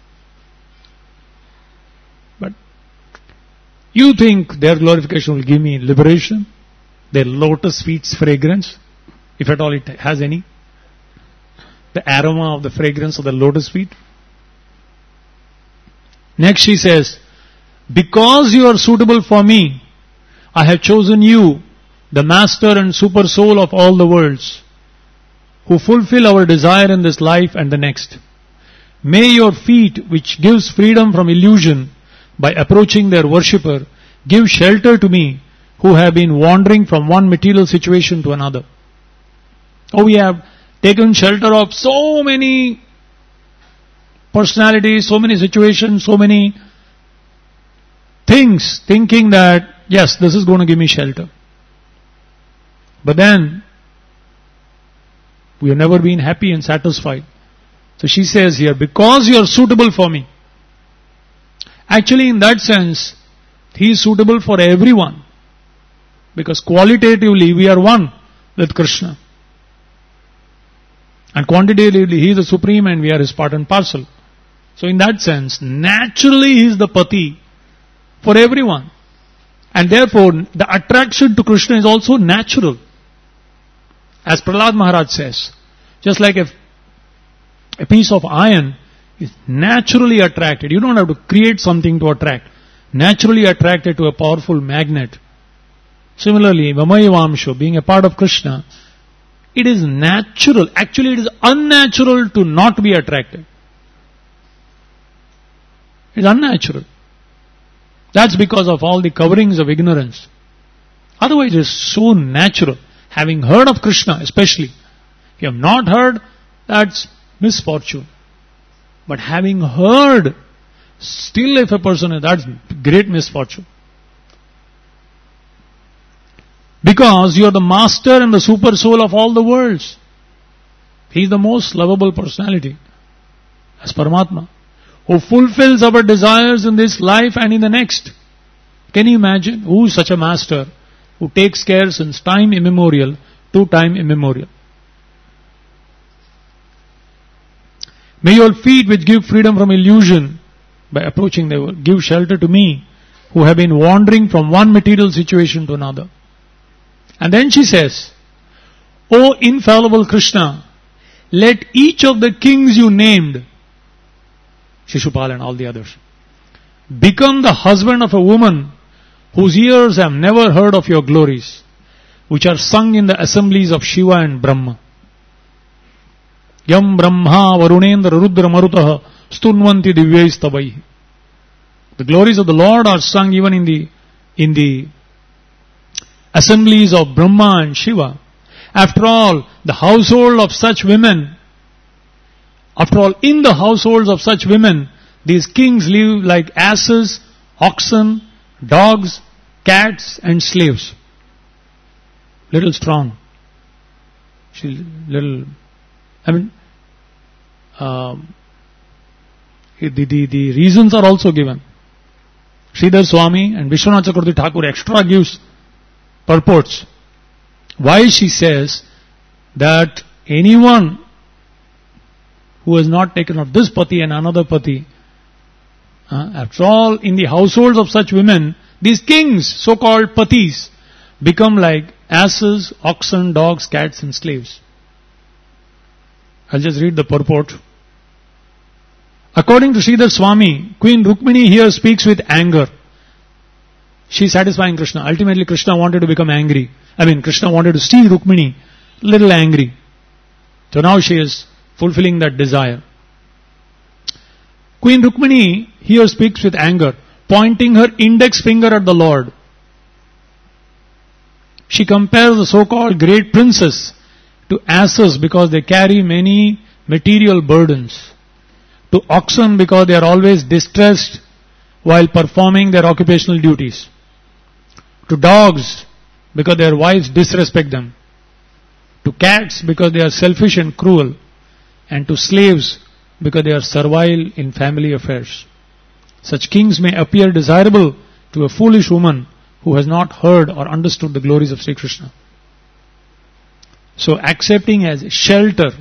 But you think their glorification will give me liberation? Their lotus feet's fragrance, if at all it has any? The aroma of the fragrance of the lotus feet? Next she says, because you are suitable for me, I have chosen you, the master and super soul of all the worlds, who fulfill our desire in this life and the next. May your feet, which gives freedom from illusion by approaching their worshipper, give shelter to me, who have been wandering from one material situation to another. Oh, we have taken shelter of so many personalities, so many situations, so many things, thinking that, yes, this is going to give me shelter. But then, we have never been happy and satisfied. So she says here, because you are suitable for me. Actually, in that sense, he is suitable for everyone. Because qualitatively, we are one with Krishna. And quantitatively, he is the supreme and we are his part and parcel. So in that sense, naturally he is the pati for everyone. And therefore, the attraction to Krishna is also natural. As Prahlad Maharaj says, just like a piece of iron is naturally attracted. You don't have to create something to attract. Naturally attracted to a powerful magnet. Similarly, Vamayavamsho, being a part of Krishna, it is natural. Actually, it is unnatural to not be attracted. It is unnatural. That's because of all the coverings of ignorance. Otherwise, it is so natural. Having heard of Krishna, especially. If you have not heard, that's misfortune. But having heard, still if a person is, that's great misfortune. Because you are the master and the super soul of all the worlds. He is the most lovable personality as Paramatma, who fulfills our desires in this life and in the next. Can you imagine who is such a master who takes care since time immemorial to time immemorial? May your feet, which give freedom from illusion by approaching the world, give shelter to me, who have been wandering from one material situation to another. And then she says, O infallible Krishna, let each of the kings you named, Shishupal and all the others, become the husband of a woman whose ears have never heard of your glories, which are sung in the assemblies of Shiva and Brahma. Yam Brahma Varunendra Rudra Marutaha Stunvanti Divyaistavaihi. The glories of the Lord are sung even in the assemblies of Brahma and Shiva. After all, the household of such women, in the households of such women, these kings live like asses, oxen, dogs, cats and slaves. Little strong. The reasons are also given. Sridhar Swami and Vishwanath Chakravarti Thakur extra gives purports. Why she says that anyone who has not taken of this pati and another pati, after all, in the households of such women, these kings, so-called patis, become like asses, oxen, dogs, cats and slaves. I'll just read the purport. According to Sridhar Swami, Queen Rukmini here speaks with anger. She is satisfying Krishna. Ultimately, Krishna wanted to become angry. Krishna wanted to see Rukmini little angry. So now she is fulfilling that desire. Queen Rukmini here speaks with anger, pointing her index finger at the Lord. She compares the so-called great princes to asses because they carry many material burdens, to oxen because they are always distressed while performing their occupational duties, to dogs because their wives disrespect them, to cats because they are selfish and cruel, and to slaves because they are servile in family affairs. Such kings may appear desirable to a foolish woman who has not heard or understood the glories of Sri Krishna. So accepting as shelter,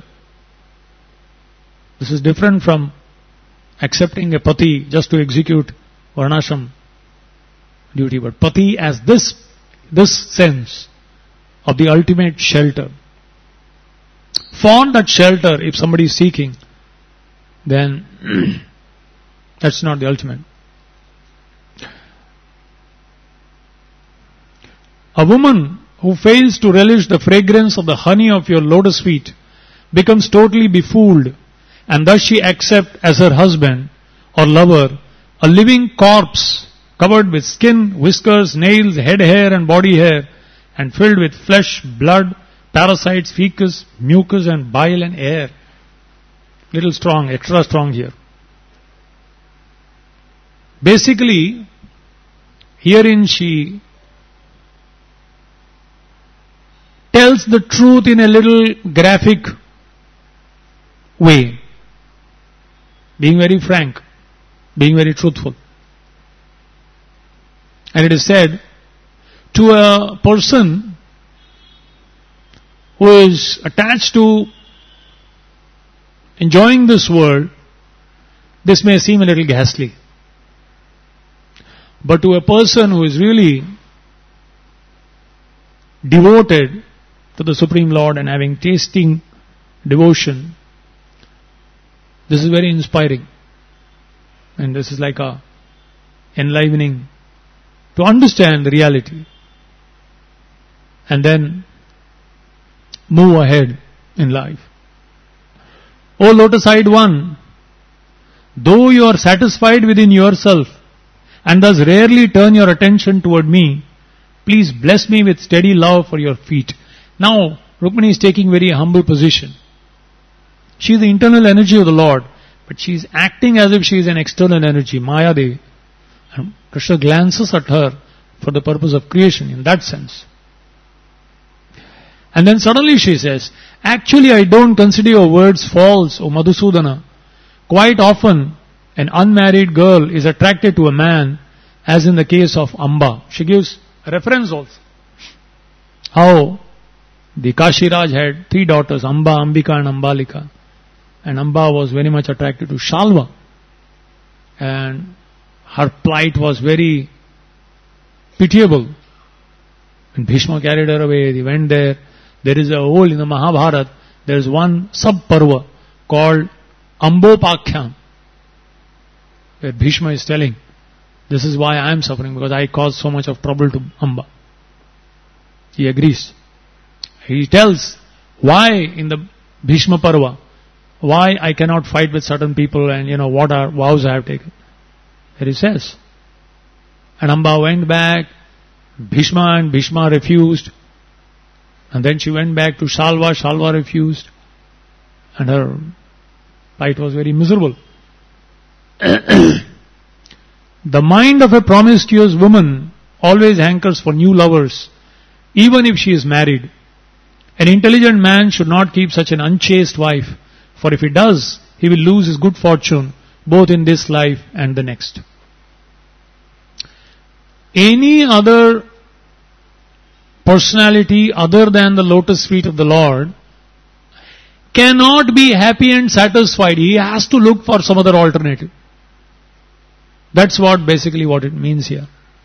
this is different from accepting a pati just to execute varnashram duty, but pati as this sense of the ultimate shelter. For that shelter, if somebody is seeking, then that's not the ultimate. A woman who fails to relish the fragrance of the honey of your lotus feet becomes totally befooled, and thus she accepts as her husband or lover a living corpse covered with skin, whiskers, nails, head hair and body hair, and filled with flesh, blood, parasites, fecus, mucus and bile and air. Little strong, extra strong here. Basically, herein she tells the truth in a little graphic way, being very frank, being very truthful. And it is said, to a person who is attached to enjoying this world, this may seem a little ghastly. But to a person who is really devoted to the Supreme Lord and having tasting devotion, this is very inspiring. And this is like a enlivening to understand the reality and then move ahead in life. O lotus-eyed one, though you are satisfied within yourself and thus rarely turn your attention toward me, please bless me with steady love for your feet. Now, Rukmini is taking very humble position. She is the internal energy of the Lord, but she is acting as if she is an external energy, Maya Devi. And Krishna glances at her for the purpose of creation in that sense. And then suddenly she says, actually I don't consider your words false, O Madhusudana. Quite often, an unmarried girl is attracted to a man, as in the case of Amba. She gives a reference also. How the Kashiraj had 3 daughters, Amba, Ambika and Ambalika. And Amba was very much attracted to Shalva. And her plight was very pitiable. When Bhishma carried her away, they went there. There is a hole in the Mahabharata. There is one sub-parva called Ambopakhyam, where Bhishma is telling This is why I am suffering, because I caused so much of trouble to Amba. He agrees. He tells why in the Bhishma Parva, why I cannot fight with certain people and what are vows I have taken. There he says. And Amba went back, Bhishma refused. And then she went back to Shalva refused. And her plight was very miserable. The mind of a promiscuous woman always hankers for new lovers, even if she is married. An intelligent man should not keep such an unchaste wife, for if he does, he will lose his good fortune, both in this life and the next. Any other personality other than the lotus feet of the Lord cannot be happy and satisfied. He has to look for some other alternative. That's basically what it means here.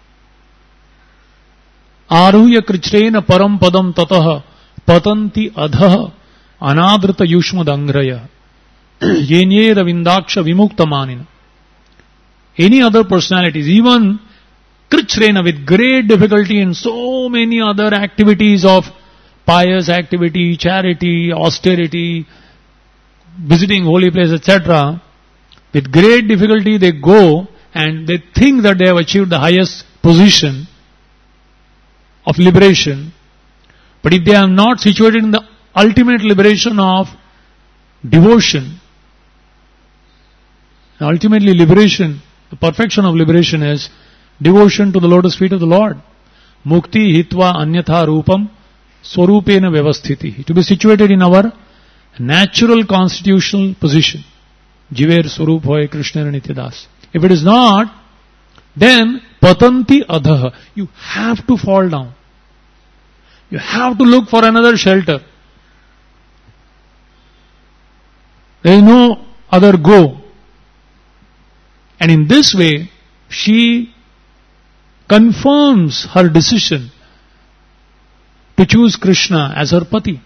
Aruhya krichrena param padam tataha patanti adha anadrita yushmad angraya yenyera vindaksha vimukta manina. Any other personalities, even krichrena, with great difficulty in so many other activities of pious activity, charity, austerity, visiting holy places, etc., with great difficulty they go and they think that they have achieved the highest position of liberation. But if they are not situated in the ultimate liberation of devotion, ultimately liberation, the perfection of liberation is devotion to the lotus feet of the Lord. Mukti hitva anyatha rupam swarupena vyavasthiti. To be situated in our natural constitutional position. Jiver swarup hoye Krishna Nityadas. If it is not, then patanti adha. You have to fall down. You have to look for another shelter. There is no other go. And in this way, she confirms her decision to choose Krishna as her pati.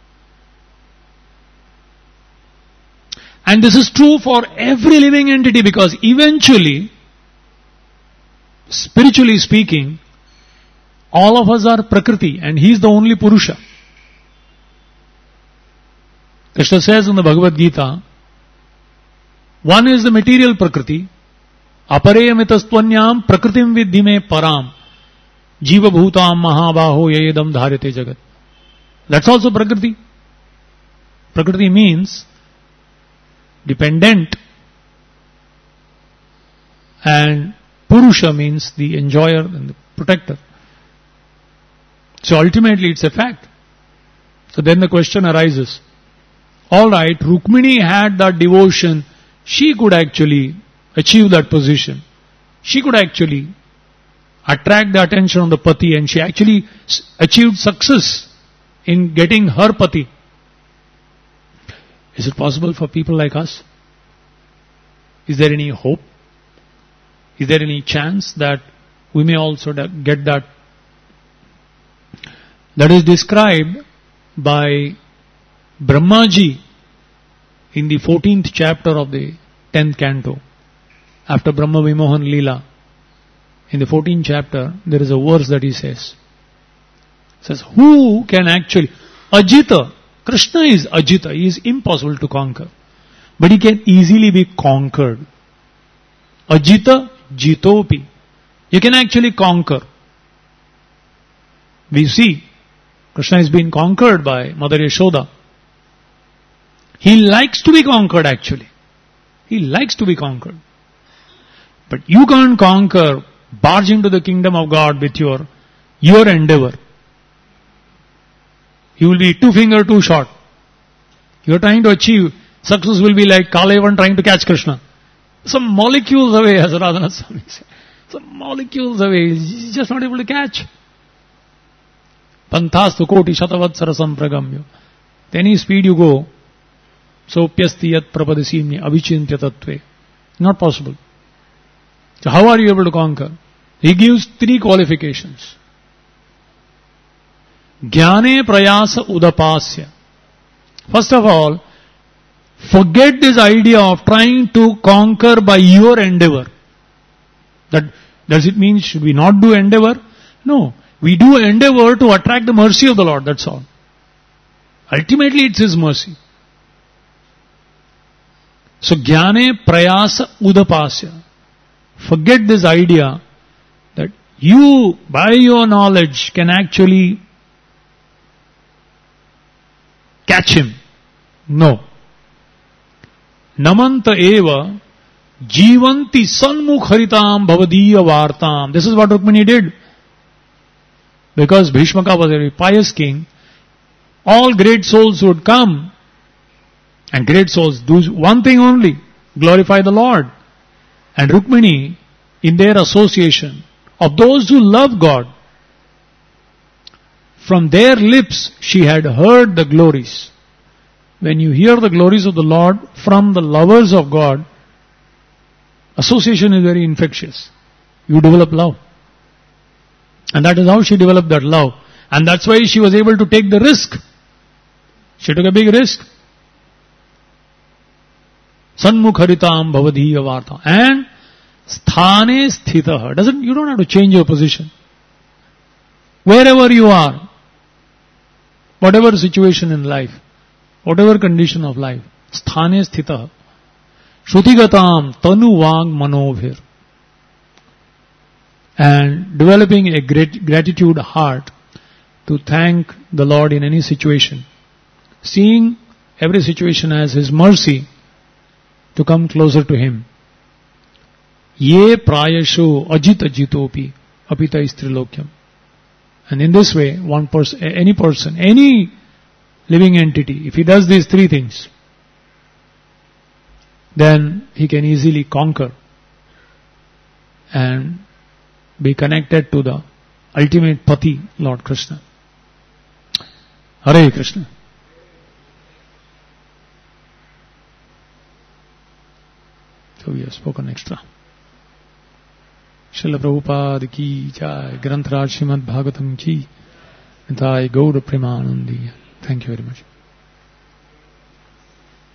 And this is true for every living entity, because eventually, spiritually speaking, all of us are Prakriti and he is the only Purusha. Krishna says in the Bhagavad Gita, one is the material Prakriti, apareyamitastvanyam prakritim vidhime param, jiva bhutam mahabaho yayedam dharete jagat. That's also Prakriti. Prakriti means dependent, and Purusha means the enjoyer and the protector. So ultimately it's a fact. So then the question arises, alright, Rukmini had that devotion, she could actually achieve that position. She could actually attract the attention of the pati, and she actually achieved success in getting her pati. Is it possible for people like us? Is there any hope? Is there any chance that we may also get that? That is described by Brahmaji in the 14th chapter of the 10th canto. After Brahma Vimohan Leela, in the 14th chapter, there is a verse that he says. It says, who can actually, Ajita, Krishna is Ajita, he is impossible to conquer. But he can easily be conquered. Ajita, Jitopi. You can actually conquer. We see, Krishna is being conquered by Mother Yashoda. He likes to be conquered actually. He likes to be conquered. But you can't conquer, barge into the kingdom of God with your endeavor. You will be 2 finger too short. You are trying to achieve, success will be like Kalayavan trying to catch Krishna. Some molecules away, as Radhanath Swami said. Some molecules away, he's just not able to catch. Panthastu koti shatavatsara sampragamya. At any speed you go, so pyasti yat prapadasimni avichintya tattve. Not possible. So how are you able to conquer? He gives 3 qualifications. Jnane prayasa udapasya. First of all, forget this idea of trying to conquer by your endeavor. That Does it mean should we not do endeavor? No. We do endeavor to attract the mercy of the Lord, that's all. Ultimately it's His mercy. So jnane prayasa udapasya. Forget this idea that you, by your knowledge, can actually catch Him. No. Namanta eva jivanti sanmukharitam bhavadiya vartam. This is what Rukmini did. Because Bhishmaka was a very pious king, all great souls would come, and great souls do one thing only, glorify the Lord. And Rukmini, in their association of those who love God, from their lips she had heard the glories. When you hear the glories of the Lord from the lovers of God, association is very infectious. You develop love. And that is how she developed that love. And that's why she was able to take the risk. She took a big risk. Sanmukharitam bhavadiya varta. And sthane sthitaha. You don't have to change your position. Wherever you are, whatever situation in life, whatever condition of life, sthane sthitaha. Shrutigatam tanu vang manovhir. And developing a great gratitude heart to thank the Lord in any situation. Seeing every situation as His mercy to come closer to Him. Ye prayasho ajita jitopi apita istrilokyam. And in this way, any person, any living entity, if he does these three things, then he can easily conquer and be connected to the ultimate Pati, Lord Krishna. Hare Krishna. So we have spoken extra. Srila Prabhupada ki jai, Granth Raj Srimad Bhagavatam ki, Nitai Gaura Premanandi. Thank you very much.